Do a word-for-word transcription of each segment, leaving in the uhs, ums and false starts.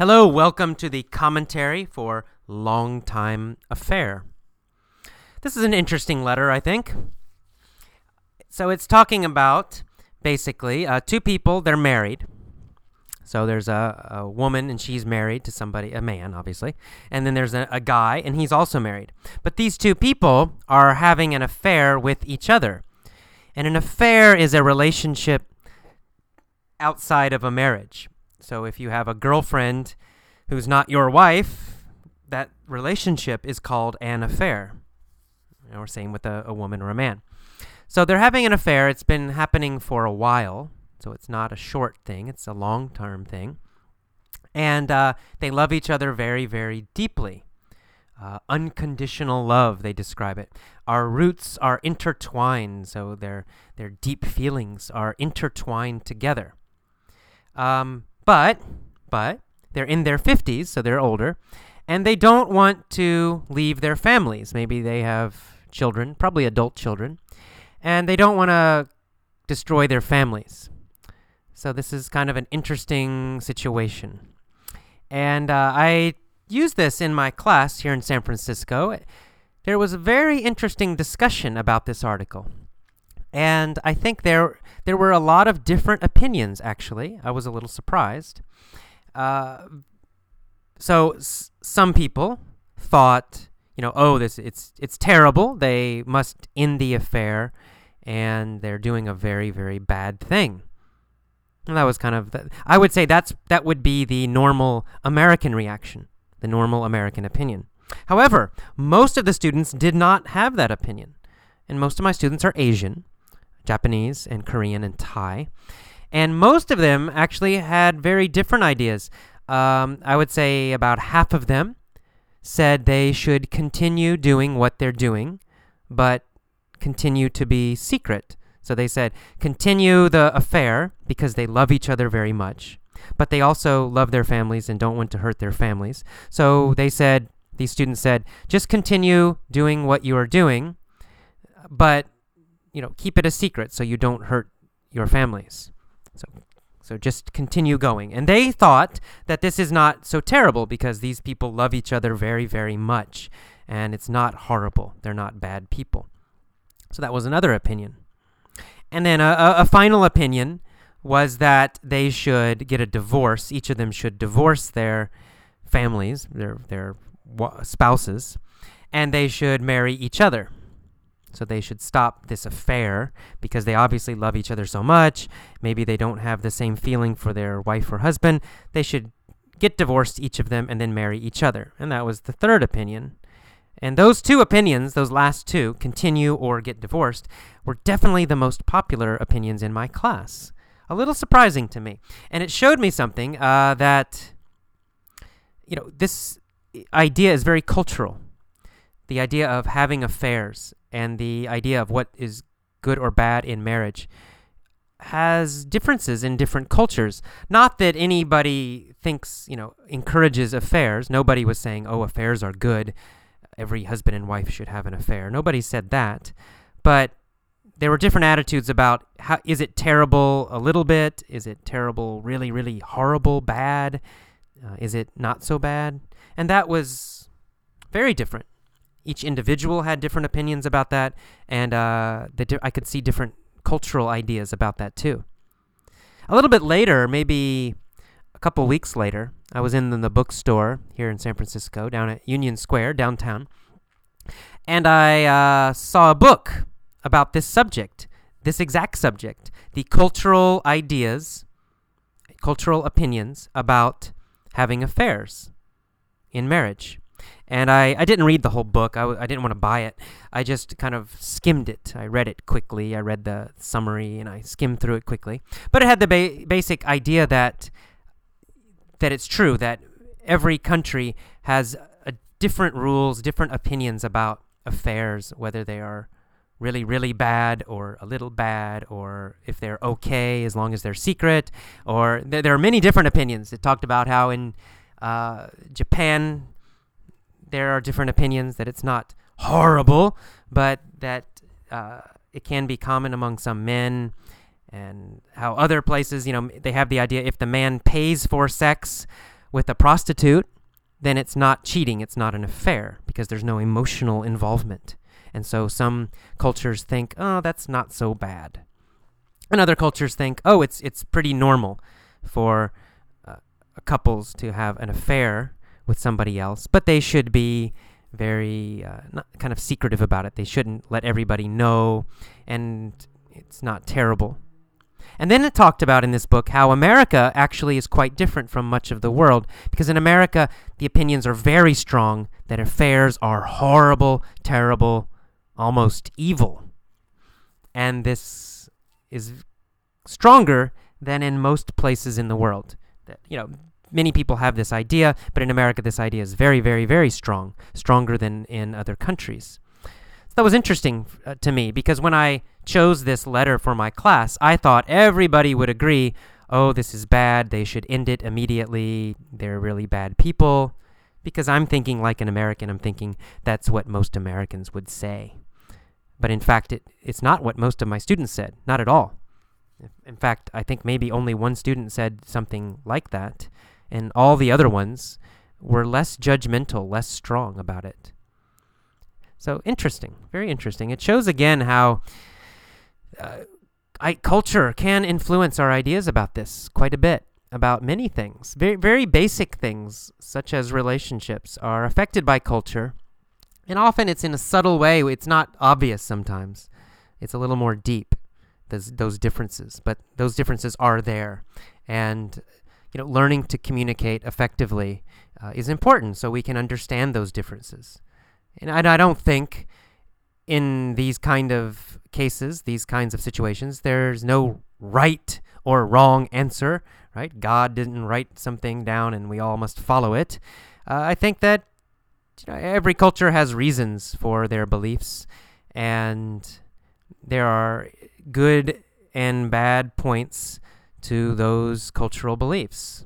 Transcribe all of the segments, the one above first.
Hello, welcome to the commentary for Long Time Affair. This is an interesting letter, I think. So it's talking about, basically, uh, two people, they're married. So there's a, a woman, and she's married to somebody, a man, obviously. And then there's a, a guy, and he's also married. But these two people are having an affair with each other. And an affair is a relationship outside of a marriage. So if you have a girlfriend who's not your wife, that relationship is called an affair. You know, or same with a, a woman or a man. So they're having an affair. It's been happening for a while. So it's not a short thing. It's a long-term thing. And uh, they love each other very, very deeply. Uh, unconditional love, they describe it. Our roots are intertwined, so their their deep feelings are intertwined together. Um, but, but, they're in their fifties, so they're older, and they don't want to leave their families. Maybe they have children, probably adult children, and they don't want to destroy their families. So this is kind of an interesting situation. And uh, I used this in my class here in San Francisco. There was a very interesting discussion about this article. And I think there there were a lot of different opinions, actually. I was a little surprised. Uh, so s- some people thought, you know, oh, this it's it's terrible. They must end the affair, and they're doing a very, very bad thing. And that was kind of, the, I would say that's that would be the normal American reaction, the normal American opinion. However, most of the students did not have that opinion. And most of my students are Asian, Japanese and Korean and Thai. And most of them actually had very different ideas. Um, I would say about half of them said they should continue doing what they're doing, but continue to be secret. So they said continue the affair because they love each other very much, but they also love their families and don't want to hurt their families. So they said, these students said, just continue doing what you are doing, but you know, keep it a secret so you don't hurt your families. So so just continue going. And they thought that this is not so terrible because these people love each other very, very much. And it's not horrible. They're not bad people. So that was another opinion. And then a, a, a final opinion was that they should get a divorce. Each of them should divorce their families, their, their spouses, and they should marry each other. So they should stop this affair because they obviously love each other so much. Maybe they don't have the same feeling for their wife or husband. They should get divorced, each of them, and then marry each other. And that was the third opinion. And those two opinions, those last two, continue or get divorced, were definitely the most popular opinions in my class. A little surprising to me. And it showed me something uh, that, you know, this idea is very cultural. The idea of having affairs and the idea of what is good or bad in marriage has differences in different cultures. Not that anybody thinks, you know, encourages affairs. Nobody was saying, oh, affairs are good. Every husband and wife should have an affair. Nobody said that. But there were different attitudes about, how is it terrible a little bit? Is it terrible, really, really horrible, bad? Uh, is it not so bad? And that was very different. Each individual had different opinions about that, and uh, the di- I could see different cultural ideas about that too. A little bit later, maybe a couple weeks later, I was in the bookstore here in San Francisco, down at Union Square, downtown, and I uh, saw a book about this subject, this exact subject, the cultural ideas, cultural opinions about having affairs in marriage. And I, I didn't read the whole book. I, w- I didn't want to buy it. I just kind of skimmed it. I read it quickly. I read the summary, and I skimmed through it quickly. But it had the ba- basic idea that that it's true, that every country has a different rules, different opinions about affairs, whether they are really, really bad or a little bad, or if they're okay as long as they're secret. Or th- there are many different opinions. It talked about how in uh, Japan there are different opinions, that it's not horrible, but that uh, it can be common among some men, and how other places, you know, they have the idea if the man pays for sex, with a prostitute, then it's not cheating, it's not an affair, because there's no emotional involvement. And so some cultures think, oh, that's not so bad. And other cultures think, oh, it's it's pretty normal for uh, couples to have an affair with somebody else, but they should be very uh, not kind of secretive about it. They shouldn't let everybody know, and it's not terrible. And then it talked about in this book how America actually is quite different from much of the world, because in America, the opinions are very strong that affairs are horrible, terrible, almost evil. And this is stronger than in most places in the world. That, you know, many people have this idea, but in America, this idea is very, very, very strong, stronger than in other countries. That was interesting uh, to me, because when I chose this letter for my class, I thought everybody would agree, oh, this is bad, they should end it immediately, they're really bad people, because I'm thinking like an American, I'm thinking that's what most Americans would say. But in fact, it, it's not what most of my students said, not at all. In fact, I think maybe only one student said something like that, and all the other ones were less judgmental, less strong about it. So interesting, very interesting. It shows again how uh, I, culture can influence our ideas about this quite a bit, about many things. Very, very basic things, such as relationships, are affected by culture. And often it's in a subtle way. It's not obvious sometimes. It's a little more deep, those, those differences. But those differences are there. And you know, learning to communicate effectively uh, is important so we can understand those differences. And I, I don't think in these kind of cases, these kinds of situations, there's no right or wrong answer, right? God didn't write something down and we all must follow it. Uh, I think that you know, every culture has reasons for their beliefs, and there are good and bad points to those cultural beliefs.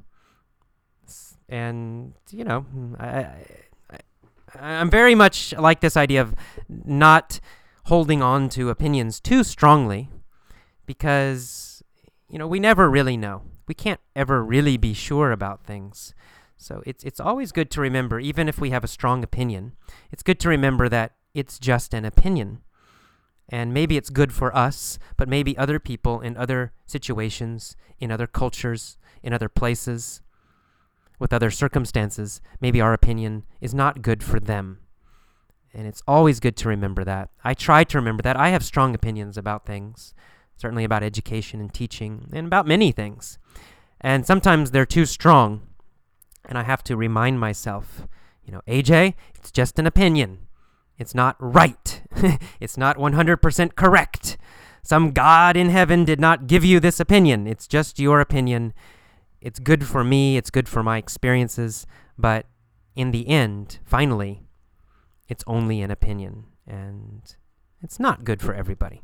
And, you know, I... I I'm very much like this idea of not holding on to opinions too strongly, because, you know, we never really know. We can't ever really be sure about things. So it's it's always good to remember, even if we have a strong opinion, it's good to remember that it's just an opinion. And maybe it's good for us, but maybe other people in other situations, in other cultures, in other places, with other circumstances, maybe our opinion is not good for them. And it's always good to remember that. I try to remember that. I have strong opinions about things, certainly about education and teaching, and about many things. And sometimes they're too strong, and I have to remind myself, you know, A J, it's just an opinion. It's not right. It's not one hundred percent correct. Some God in heaven did not give you this opinion. It's just your opinion. It's good for me, it's good for my experiences, but in the end, finally, it's only an opinion, and it's not good for everybody.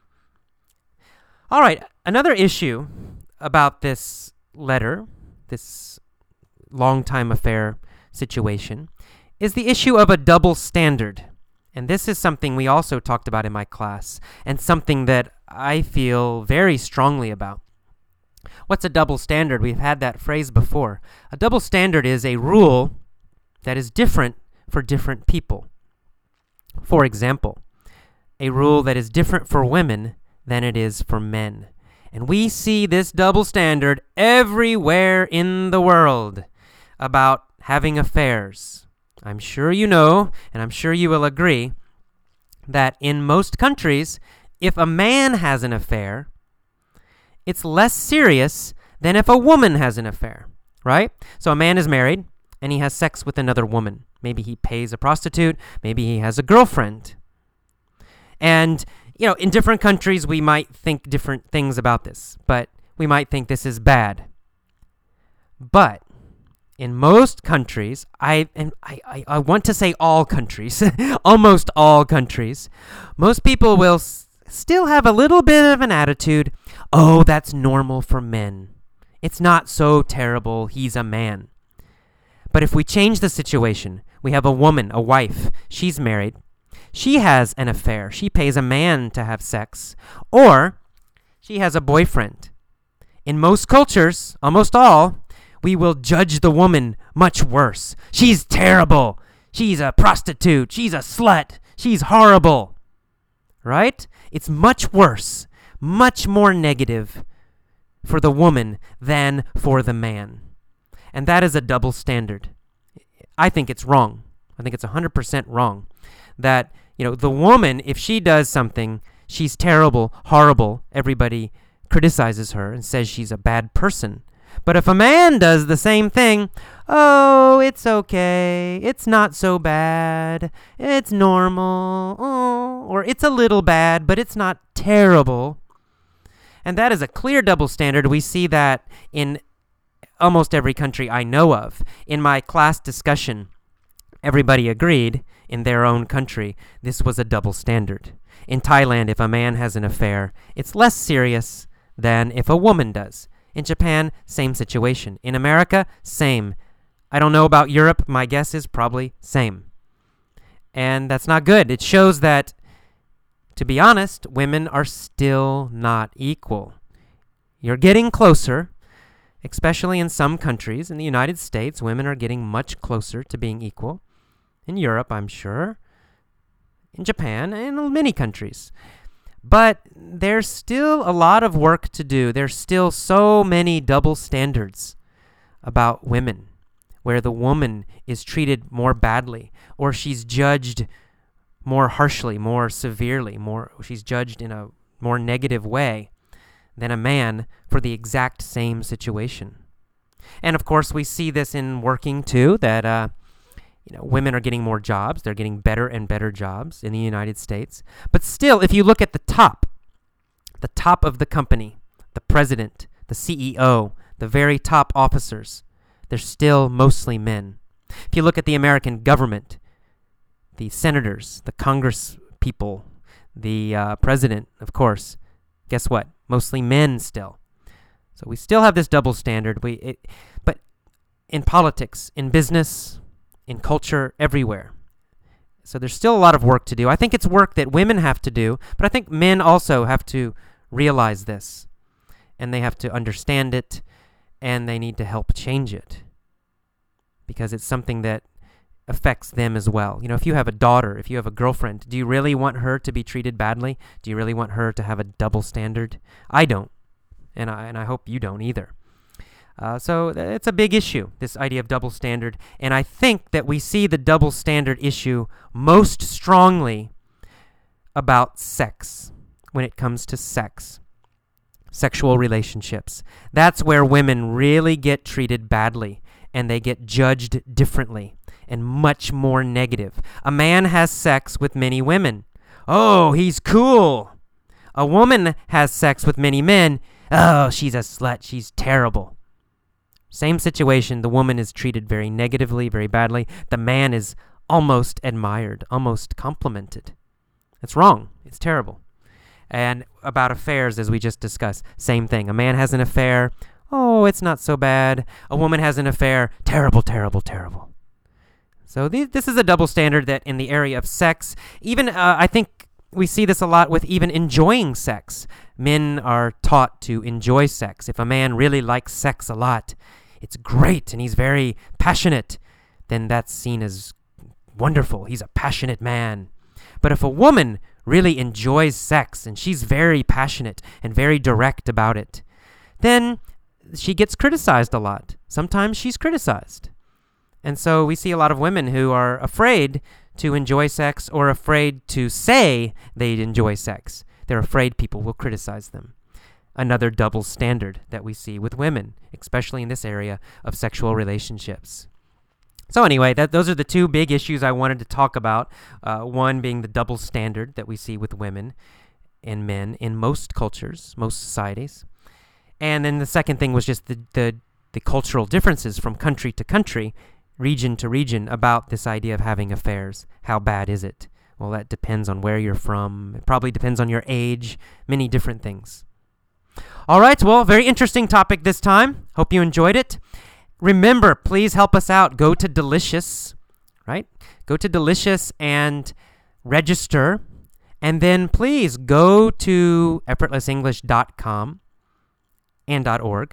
All right, another issue about this letter, this long-time affair situation, is the issue of a double standard. And this is something we also talked about in my class, and something that I feel very strongly about. What's a double standard? We've had that phrase before. A double standard is a rule that is different for different people. For example, a rule that is different for women than it is for men. And we see this double standard everywhere in the world about having affairs. I'm sure you know, and I'm sure you will agree, that in most countries, if a man has an affair, it's less serious than if a woman has an affair, right? So a man is married, and he has sex with another woman. Maybe he pays a prostitute. Maybe he has a girlfriend. And, you know, in different countries, we might think different things about this, but we might think this is bad. But in most countries, I and I, I, I want to say all countries, almost all countries, most people will s- still have a little bit of an attitude, oh, that's normal for men. It's not so terrible, he's a man. But if we change the situation, we have a woman, a wife, she's married, she has an affair, she pays a man to have sex, or she has a boyfriend. In most cultures, almost all, we will judge the woman much worse. She's terrible. She's a prostitute. She's a slut. She's horrible. Right? It's much worse, much more negative for the woman than for the man. And that is a double standard. I think it's wrong. I think it's one hundred percent wrong. That, you know, the woman, if she does something, she's terrible, horrible. Everybody criticizes her and says she's a bad person. But if a man does the same thing, oh, it's okay. It's not so bad. It's normal. Oh, or it's a little bad, but it's not terrible. And that is a clear double standard. We see that in almost every country I know of. In my class discussion, everybody agreed in their own country this was a double standard. In Thailand, if a man has an affair, it's less serious than if a woman does. In Japan, same situation. In America, same. I don't know about Europe. My guess is probably same. And that's not good. It shows that, to be honest, women are still not equal. You're getting closer, especially in some countries. In the United States, women are getting much closer to being equal. In Europe, I'm sure. In Japan, and in many countries. But there's still a lot of work to do. There's still so many double standards about women, where the woman is treated more badly, or she's judged more harshly, more severely, more she's judged in a more negative way than a man for the exact same situation. And of course, we see this in working too, that uh, you know, women are getting more jobs. They're getting better and better jobs in the United States. But still, if you look at the top, the top of the company, the president, the C E O, the very top officers, they're still mostly men. If you look at the American government, the senators, the Congress people, the uh, president, of course, guess what? Mostly men still. So we still have this double standard. We, it, but in politics, in business, in culture, everywhere. So there's still a lot of work to do. I think it's work that women have to do, but I think men also have to realize this, and they have to understand it, and they need to help change it, because it's something that affects them as well. You know, if you have a daughter, if you have a girlfriend, do you really want her to be treated badly? Do you really want her to have a double standard? I don't, and I and I hope you don't either. Uh, so it's a big issue, this idea of double standard. And I think that we see the double standard issue most strongly about sex, when it comes to sex, sexual relationships. That's where women really get treated badly, and they get judged differently and much more negative. A man has sex with many women. Oh, he's cool. A woman has sex with many men. Oh, she's a slut. She's terrible. Same situation, the woman is treated very negatively, very badly. The man is almost admired, almost complimented. It's wrong. It's terrible. And about affairs, as we just discussed, same thing. A man has an affair. Oh, it's not so bad. A woman has an affair. Terrible, terrible, terrible. So th- this is a double standard that in the area of sex, even uh, I think we see this a lot with even enjoying sex. Men are taught to enjoy sex. If a man really likes sex a lot, it's great, and he's very passionate, then that's seen as wonderful. He's a passionate man. But if a woman really enjoys sex, and she's very passionate and very direct about it, then she gets criticized a lot. Sometimes she's criticized. And so we see a lot of women who are afraid to enjoy sex or afraid to say they enjoy sex. They're afraid people will criticize them. Another double standard that we see with women, especially in this area of sexual relationships. So anyway, that those are the two big issues I wanted to talk about. Uh, one being the double standard that we see with women and men in most cultures, most societies. And then the second thing was just the, the, the cultural differences from country to country, region to region, about this idea of having affairs. How bad is it? Well, that depends on where you're from. It probably depends on your age, many different things. All right, well, very interesting topic this time. Hope you enjoyed it. Remember, please help us out. Go to Delicious, right? Go to Delicious and register. And then please go to effortless english dot com and .org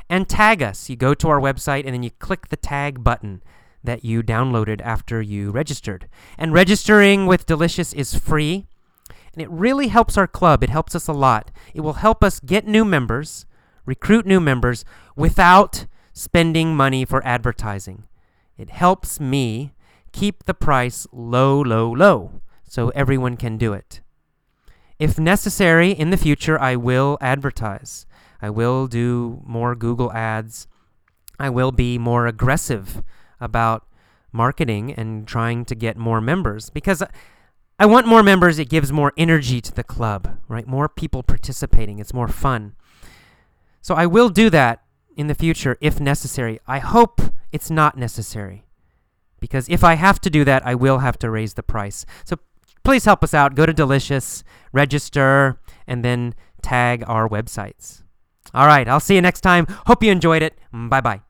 and tag us. You go to our website and then you click the tag button that you downloaded after you registered. And registering with Delicious is free, and it really helps our club. It helps us a lot. It will help us get new members, recruit new members, without spending money for advertising. It helps me keep the price low, low, low, so everyone can do it. If necessary, in the future, I will advertise. I will do more Google ads. I will be more aggressive about marketing and trying to get more members, because I want more members. It gives more energy to the club, right? More people participating. It's more fun. So I will do that in the future if necessary. I hope it's not necessary, because if I have to do that, I will have to raise the price. So please help us out. Go to Delicious, register, and then tag our websites. All right, I'll see you next time. Hope you enjoyed it. Bye-bye.